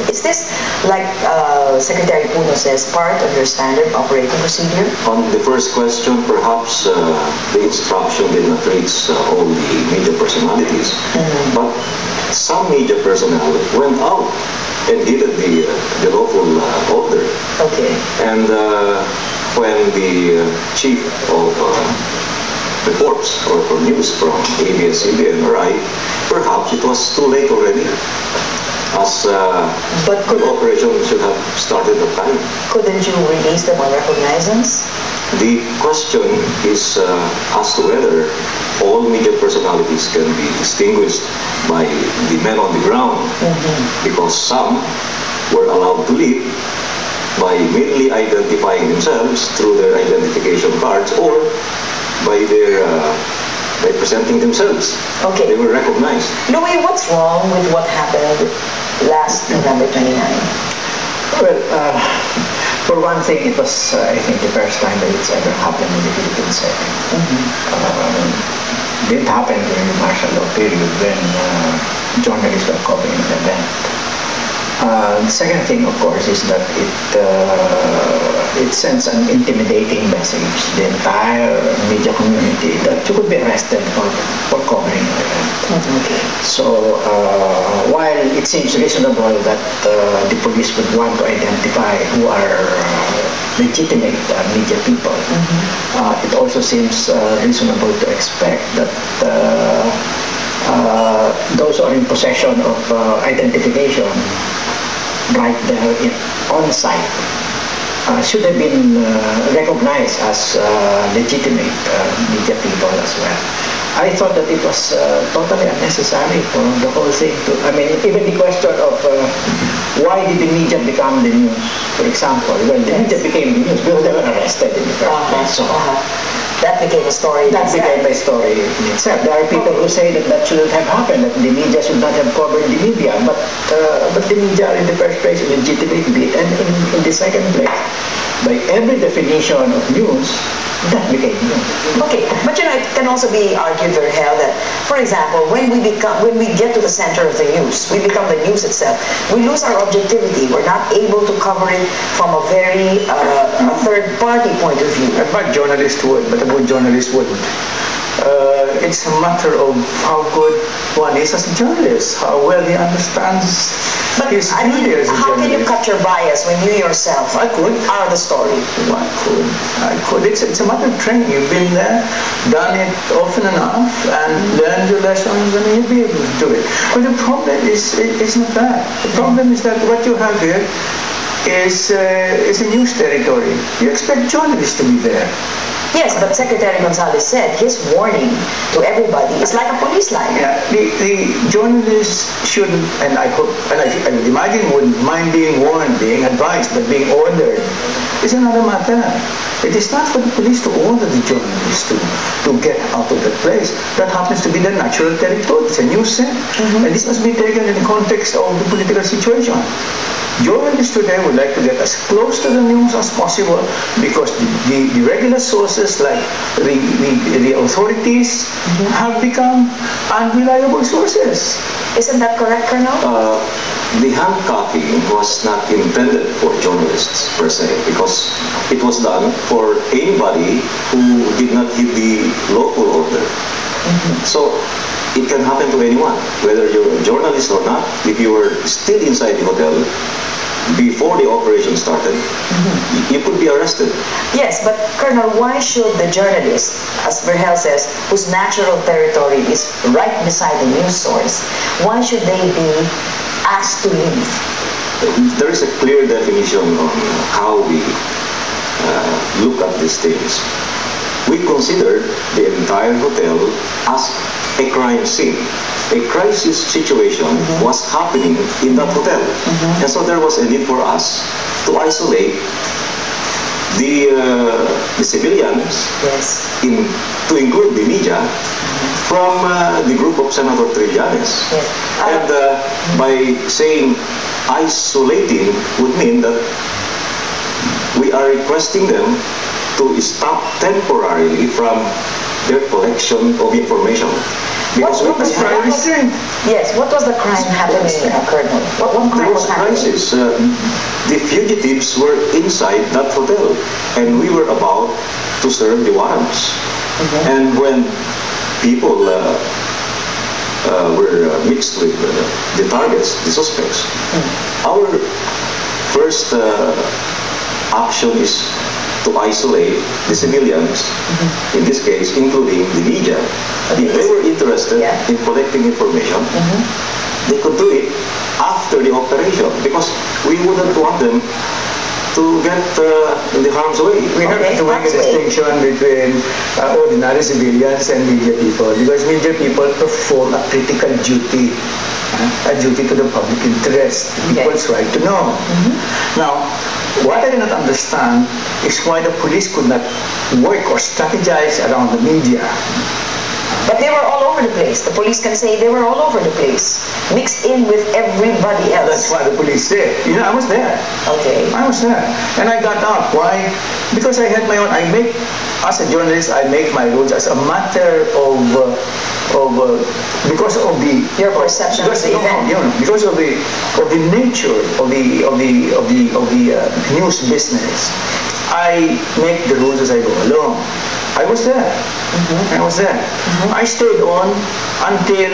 Is this, like Secretary Puno says, part of your standard operating procedure? On the first question, perhaps the instruction did not reach all the media personalities, but some media personnel went out and heeded the lawful order. Okay. And when the chief of reports or news from ABS-CBN arrived, perhaps it was too late already, as but the operation should have started at time. Couldn't you release them on recognizance? The question is as to whether all media personalities can be distinguished by the men on the ground, because some were allowed to leave by merely identifying themselves through their identification cards or by their by presenting themselves. Okay. They were recognized. Louis, what's wrong with what happened last November 29? Well, for one thing, it was, I think, the first time that it's ever happened in the Philippine setting. It didn't happen during the martial law period when journalists were covering an event. The second thing, of course, is that it sends an intimidating message to the entire media community that you could be arrested for covering an event. Okay. So while it seems reasonable that the police would want to identify who are legitimate media people, it also seems reasonable to expect that those who are in possession of identification right there on site should have been recognized as legitimate media people as well. I thought that it was totally unnecessary for the whole thing to, I mean, even the question of why did the media become the news, for example. Well, the media became the news because they were arrested in the first place. So that became a story. That became a story in itself. There are people who say that that shouldn't have happened, that the media should not have covered the media, but the media in the first place legitimately did, and in the second place, by every definition of news, that became news. Okay, but you know, it can also be argued, Vergel, that, for example, when we get to the center of the news, we become the news itself. We lose our objectivity. We're not able to cover it from a very third-party point of view. But journalists would, but a good journalist wouldn't. It's a matter of how good one is as a journalist, how well he understands his duty as a journalist. How can you cut your bias when you yourself are the story? I could. It's a matter of training. You've been there, done it often enough, and learned your lessons, and you'll be able to do it. But the problem is not that. The problem is that what you have here is a news territory. You expect journalists to be there. Yes, but Secretary Gonzales said his warning to everybody is like a police line. Yeah, the journalists shouldn't, and I hope, and I would imagine wouldn't mind being warned, being advised, but being ordered is another matter. It is not for the police to order the journalists to get out of that place. That happens to be their natural territory. It's a news set. And this must be taken in the context of the political situation. Journalists today would like to get as close to the news as possible because the regular sources like the authorities have become unreliable sources. Isn't that correct, Colonel? The handcuffing was not intended for journalists per se, because it was done for anybody who did not heed the lawful order. So it can happen to anyone, whether you're a journalist or not. If you were still inside the hotel before the operation started, you could be arrested. Yes, but Colonel, why should the journalist, as Vergel says, whose natural territory is right beside the news source, why should they be asked to leave? There is a clear definition on how we look at these things. We consider the entire hotel as a crime scene. A crisis situation was happening in that hotel. And so there was a need for us to isolate the civilians, to include the media, from the group of Senator Trillanes. And by saying isolating would mean that we are requesting them to stop temporarily from their collection of information. Because What was we the had- Yes, what was the crime happening, Colonel? What there crime was was a happening? crisis. The fugitives were inside that hotel, and we were about to serve the warrants. And when people were mixed with the targets, the suspects, our first action is to isolate the civilians, in this case, including the media. If they were interested in collecting information, they could do it after the operation because we wouldn't want them to get in the harm's way. We have to make a distinction between ordinary civilians and media people because media people perform a critical duty, a duty to the public interest, people's right to know. Now, what I cannot understand is why the police could not work or strategize around the media. But they were all over the place. The police can say they were all over the place, mixed in with everybody That's else. what the police said. You know, I was there. Okay. I was there. And I got out. Why? Because I had my own, as a journalist, I make my rules as a matter of because of the Your perception of the event. Because of the nature of the news business, I make the rules as I go along. I was there. I was there. I stayed on until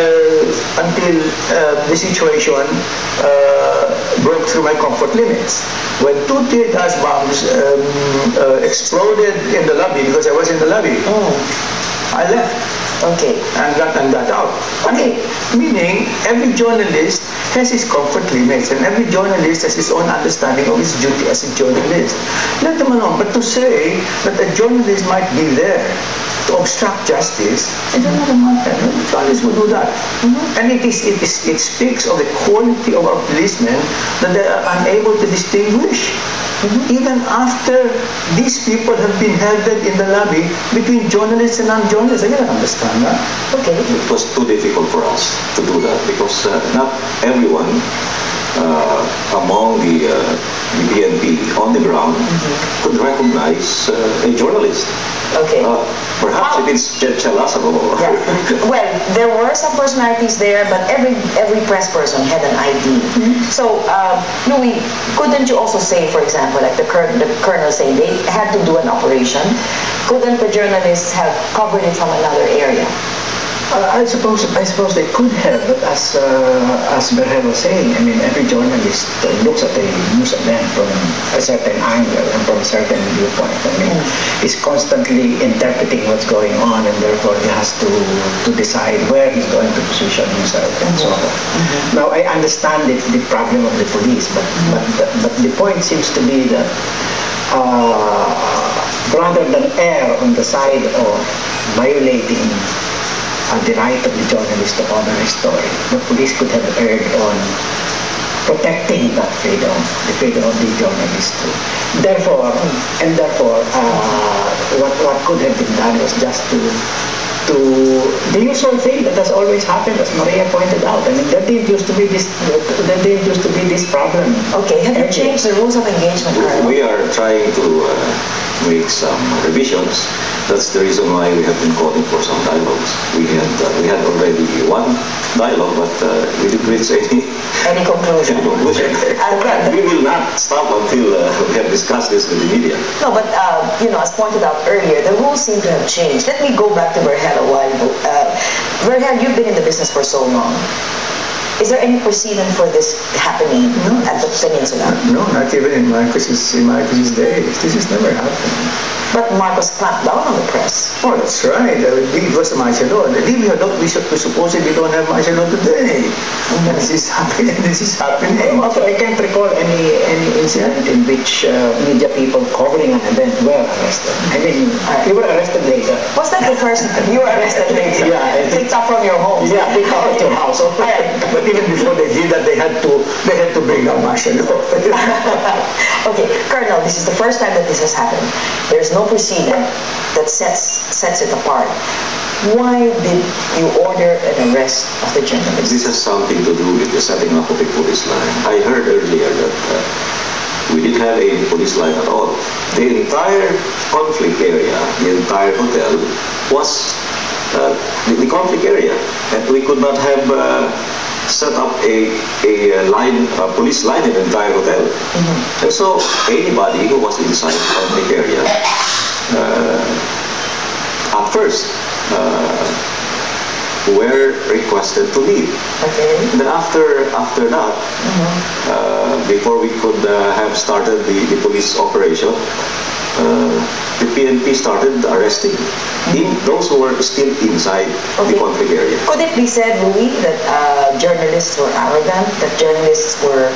the situation broke through my comfort limits. When 2 tear gas bombs exploded in the lobby, because I was in the lobby, I left. Okay. And got out. Okay. Meaning, every journalist has his comfort limits, and every journalist has his own understanding of his duty as a journalist. Let them alone. But to say that a journalist might be there to obstruct justice, it doesn't matter. No journalist would do that. And it speaks of the quality of our policemen that they are unable to distinguish. Even after these people have been held in the lobby between journalists and non-journalists. I cannot understand that. Okay. It was too difficult for us to do that because not everyone among the BNP on the ground could recognize a journalist. Okay. Perhaps it is Chelasabo. Yeah. Well, there were some personalities there, but every press person had an ID. So, Louis, couldn't you also say, for example, like the colonel saying they had to do an operation, couldn't the journalists have covered it from another area? I suppose they could have, but as Berhel was saying, I mean, every journalist looks at the news event from a certain angle and from a certain viewpoint. I mean, he's constantly interpreting what's going on, and therefore he has to decide where he's going to position himself and so on. Now, I understand the problem of the police, but the point seems to be that rather than err on the side of violating the right of the journalist to cover his story, the police could have erred on protecting that freedom, the freedom of the journalist too. Therefore, what could have been done was just to the usual thing that has always happened, as Maria pointed out. I mean, there didn't used to be this problem. Okay, have you changed the rules of engagement, Colonel? We are trying to make some revisions. That's the reason why we have been calling for some dialogues. We had already one dialogue, but we didn't reach Any conclusion? We will not stop until we have discussed this with the media. No, but as pointed out earlier, the rules seem to have changed. Let me go back to Berhel a while ago. Berhel, you've been in the business for so long. Is there any precedent for this happening at the peninsula? No, not even in Marcos's days. This has never happened. But Marcos clamped down on the press. Oh, that's right. It was the martial law. We supposedly don't have martial law today. This is happening. Also, I can't recall any incident in which media people covering an event were arrested. I mean, you were arrested later. Was that the first? You were arrested later. Yeah. Picked up from your home. Yeah, picked up at your house. But even before they did that, they had to bring down martial law. Okay, Colonel, this is the first time that this has happened. There's no precedent that sets it apart. Why did you order an arrest of the journalist? This has something to do with the setting up of a police line. I heard earlier that we didn't have a police line at all. The entire conflict area, the entire hotel, was the conflict area. And we could not have set up a police line in the entire hotel. And so anybody who was inside the conflict area, at first, were requested to leave. Okay. Then after that, before we could have started the police operation, the PNP started arresting those who were still inside the conflict area. Could it be said, Louis, that journalists were arrogant, that journalists were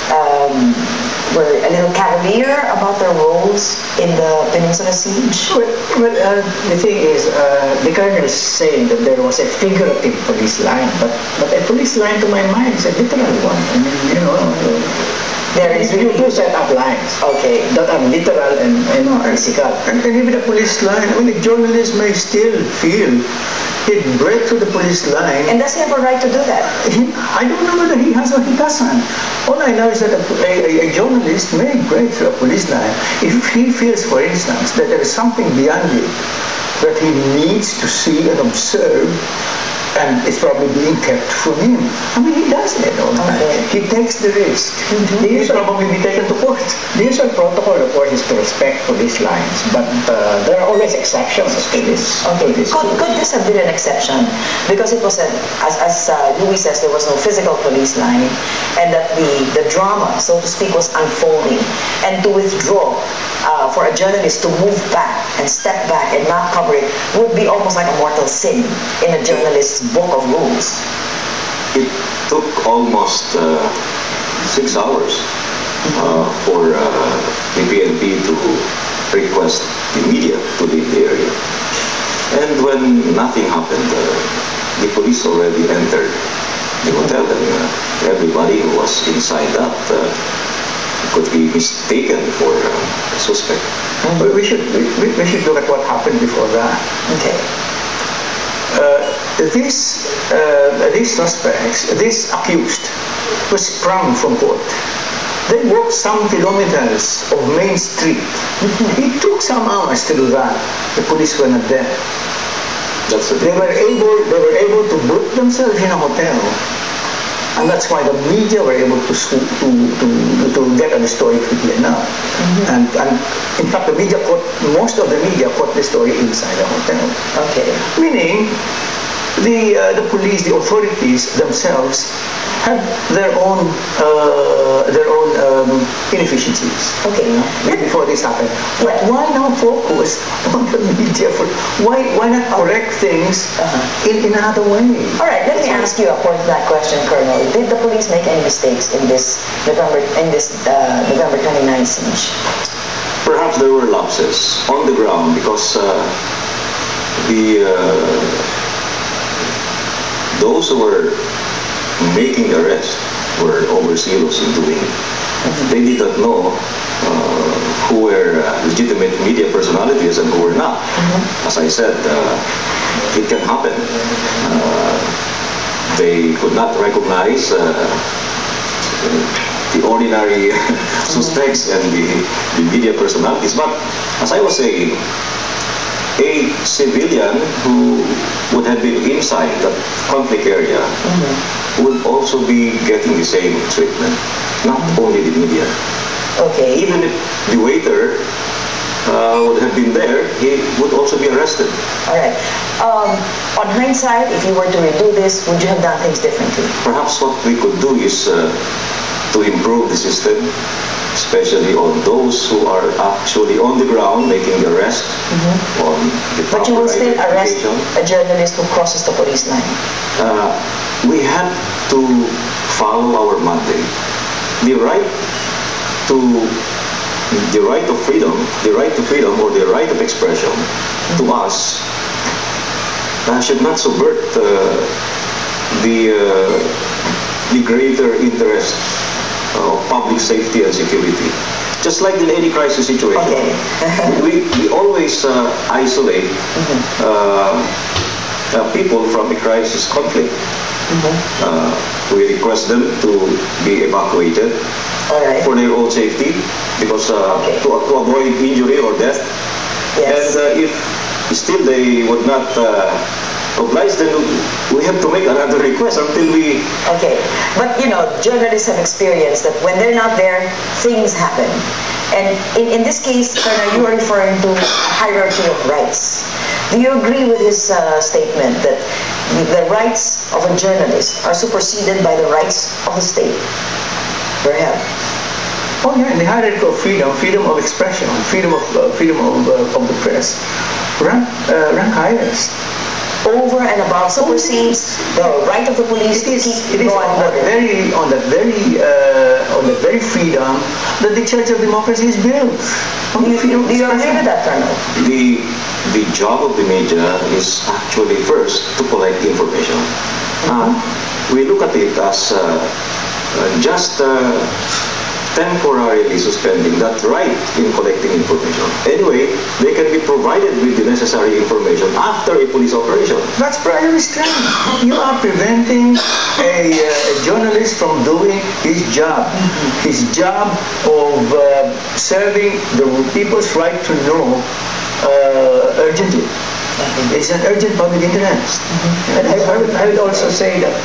a little cavalier about their roles in the Peninsula siege? Well, the thing is, the colonel is saying that there was a figurative police line, but a police line to my mind is a literal one. I mean, you know, there is you do set up lines, okay, that are literal and physical. And even the police line, I mean, the journalist may still feel he'd break through the police line. And does he have a right to do that? I don't know whether he has or he doesn't. All I know is that a journalist may break through a police line if he feels, for instance, that there is something beyond it that he needs to see and observe, and it's probably being kept from him. I mean, he does it all the time. He takes the risk. He'll probably be taken to court. The usual protocol, of course, is to respect police lines, but there are always exceptions to this. Okay. Could this have been an exception? Because it was, as Louis says, there was no physical police line, and that the drama, so to speak, was unfolding. And to withdraw for a journalist to move back and step back and not cover it would be almost like a mortal sin in a journalist's book of rules. It took almost 6 hours for the PNP to request the media to leave the area. And when nothing happened, the police already entered the hotel, and everybody who was inside that could be mistaken for a suspect. But we should look at what happened before that. Okay. These suspects, this accused, was sprung from court. They walked some kilometers of Main Street. It took some hours to do that. The police were not there. They were able to book themselves in a hotel, and that's why the media were able to get on the story quickly enough. And in fact, most of the media caught the story inside the hotel. Okay. Meaning, the police, the authorities themselves, had their own inefficiencies. Okay. Before this happened. But why not focus on the media? Why not correct things in another way? All right. Let me ask you a point-blank question, Colonel. Did the police make any mistakes in this November 29th siege? Perhaps there were lapses on the ground because those who were making the arrest were overzealous in doing it. They did not know who were legitimate media personalities and who were not. As I said, it can happen. They could not recognize the ordinary suspects and the media personalities. But as I was saying, a civilian who would have been inside the conflict area would also be getting the same treatment, not only the media. Okay. Even if the waiter would have been there, he would also be arrested. All right. On hindsight, if you were to redo this, would you have done things differently? Perhaps what we could do is to improve the system, especially on those who are actually on the ground making the arrest. On the But you will still arrest identification. a journalist who crosses the police line. We have to follow our mandate. The right of freedom, or the right of expression to us should not subvert the greater interest of public safety and security. Just like in any crisis situation, we always isolate people from a crisis conflict. We request them to be evacuated for their own safety, because to avoid injury or death, Yes. And if still they would not oblige, then we have to make another request until we... Okay, but journalists have experienced that when they're not there, things happen. And in this case, Colonel, you are referring to hierarchy of rights. Do you agree with his statement that the rights of a journalist are superseded by the rights of the state? Perhaps. Oh yeah, in the hierarchy of freedom of expression, freedom of the press, rank highest. Over and above supersedes the right of the police to keep law and order. On that very freedom that the church of democracy is built. Do you agree with that, Colonel? The job of the media is actually first to collect information. We look at it as just temporarily suspending that right in collecting information. Anyway, they can be provided with the necessary information after a police operation. That's prior restraint. You are preventing a journalist from doing his job. His job of serving the people's right to know urgently. It's an urgent public interest. And I would also say that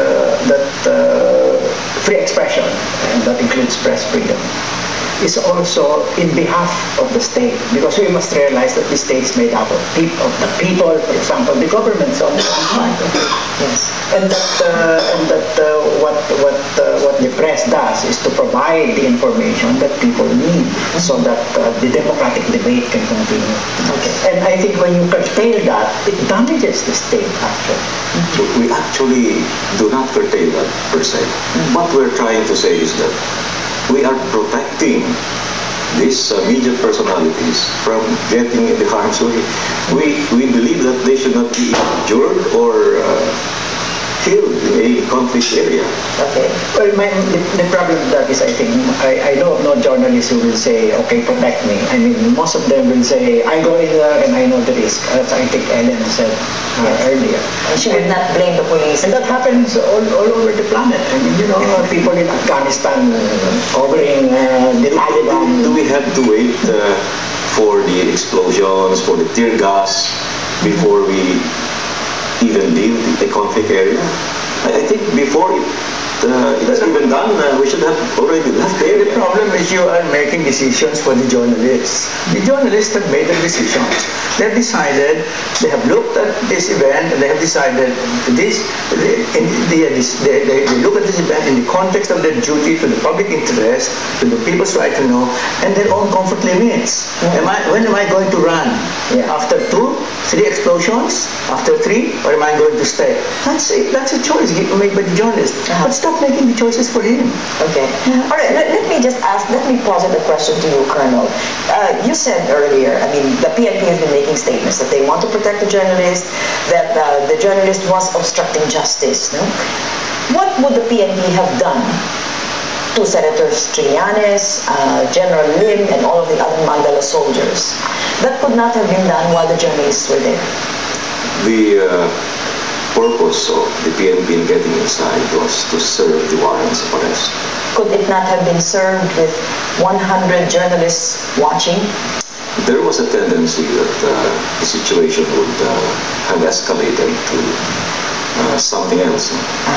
free expression, and that includes press freedom, is also in behalf of the state, because we must realize that the state is made up of the people, for example, the government, so on and so forth. Yes. And that what the press does is to provide the information that people need, so that the democratic debate can continue. Okay. And I think when you curtail that, it damages the state actually. We actually do not curtail that per se. What we're trying to say is that we are protecting these media personalities from getting in the harm's way. We believe that they should not be injured or killed in a conflict area. Okay. Well, the problem with that is, I think, I know of no journalist who will say, okay, protect me. I mean, most of them will say, I go in there and I know the risk. As I think Ellen said earlier. And she would not blame the police. And that happens all over the planet. I mean, people in Afghanistan covering the Taliban. Do we have to wait for the explosions, for the tear gas, before we even leave the conflict area? I think before it's even done, we should have already left the area. The problem is you are making decisions for the journalists. The journalists have made their decisions. They have decided, they have looked at this event, and they have decided they look at this event in the context of their duty to the public interest, to the people's right to know, and their own comfort limits. When am I going to run? After 2, 3 explosions? After 3? Or am I going to stay? That's a choice made by the journalist. But stop making the choices for him. Okay. All right. Let me posit a question to you, Colonel. You said earlier, I mean, the PNP has been making statements that they want to protect the journalist, that the journalist was obstructing justice. No? What would the PNP have done to Senators Trillanes, General Lim, and all of the other Mandala soldiers that could not have been done while the journalists were there? The purpose of the PNP in getting inside was to serve the warrants of arrest. Could it not have been served with 100 journalists watching? There was a tendency that the situation would have escalated to something else.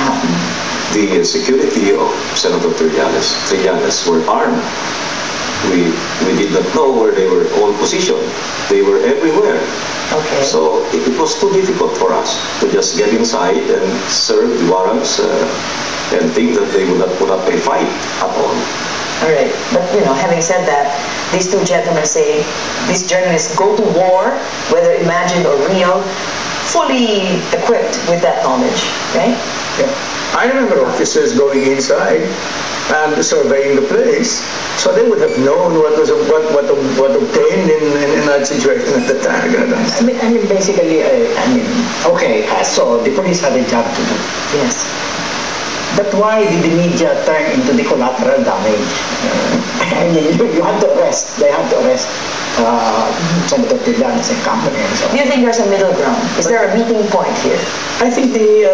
The security of Senator Trillanes were armed. We did not know where they were all positioned. They were everywhere. Okay. So it was too difficult for us to just get inside and serve the warrants and think that they would not put up a fight at all. All right. But, having said that, these two gentlemen say these journalists go to war, whether imagined or real, fully equipped with that knowledge, right? Yeah. I remember officers going inside and surveying the place, so they would have known what obtained in that situation at the time. I mean, basically, okay, so the police had a job to do. Yes. But why did the media turn into the collateral damage? I mean, you had to arrest. They had to arrest Senator Trillanes and company and so on. Do you think there's a middle ground? Is there a meeting point here? I think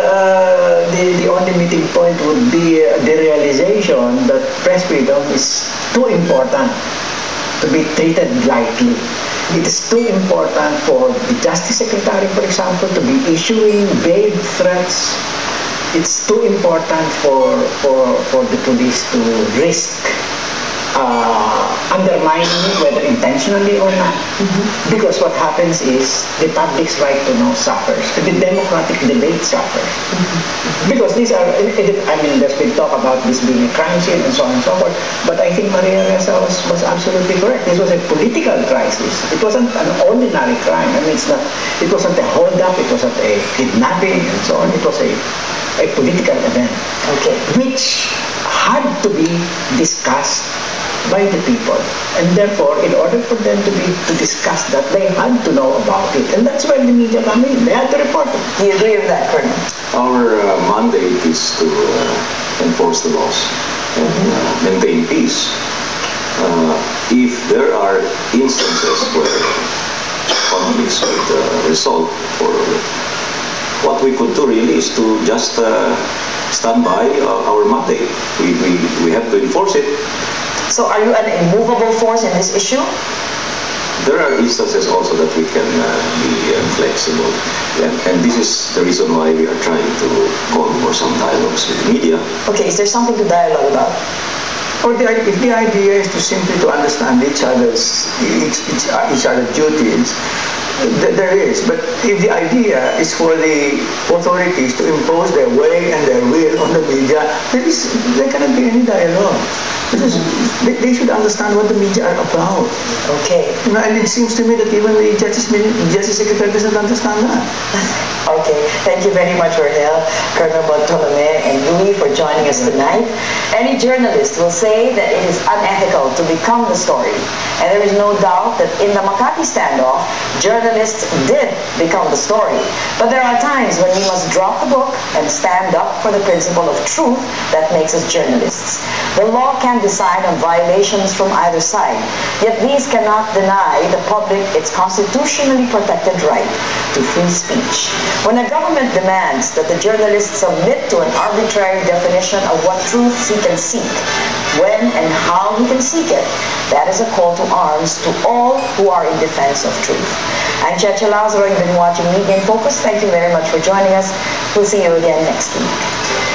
the only meeting point would be the realization that press freedom is too important to be treated lightly. It is too important for the Justice Secretary, for example, to be issuing vague threats. It's too important for the police to risk undermining it, whether intentionally or not. Because what happens is the public's right to know suffers. The democratic debate suffers. Because these are, I mean, there's been talk about this being a crime scene and so on and so forth, but I think Maria Ressa was absolutely correct. This was a political crisis. It wasn't an ordinary crime. I mean, it wasn't a hold-up, it wasn't a kidnapping and so on. It was a political event, which had to be discussed by the people, and therefore, in order for them to discuss that, they had to know about it, and that's where the media come in. They had to report it. Do you agree with that, Colonel? Our mandate is to enforce the laws and maintain peace. If there are instances where conflicts would result, or what we could do really is to just stand by our mandate. We have to enforce it. So are you an immovable force in this issue? There are instances also that we can be flexible. And this is the reason why we are trying to call for some dialogues with the media. Okay, is there something to dialogue about? Or if the idea is to simply to understand each other's duties, there is. But if the idea is for the authorities to impose their way and their will on the media, there cannot be any dialogue. Because they should understand what the media are about. Okay. And it seems to me that even the Justice Secretary doesn't understand that. Okay. Thank you very much, Rodel, Colonel Bartolome, and Louis for joining us tonight. Any journalist will say that it is unethical to become the story. And there is no doubt that in the Makati standoff, journalists did become the story. But there are times when we must drop the book and stand up for the principle of truth that makes us journalists. The law can decide on violations from either side, yet these cannot deny the public its constitutionally protected right to free speech. When a government demands that the journalist submit to an arbitrary definition of what truths he can seek, when and how he can seek it, that is a call to arms to all who are in defense of truth. I'm Cheche Lazaro. You've been watching Media in Focus. Thank you very much for joining us. We'll see you again next week.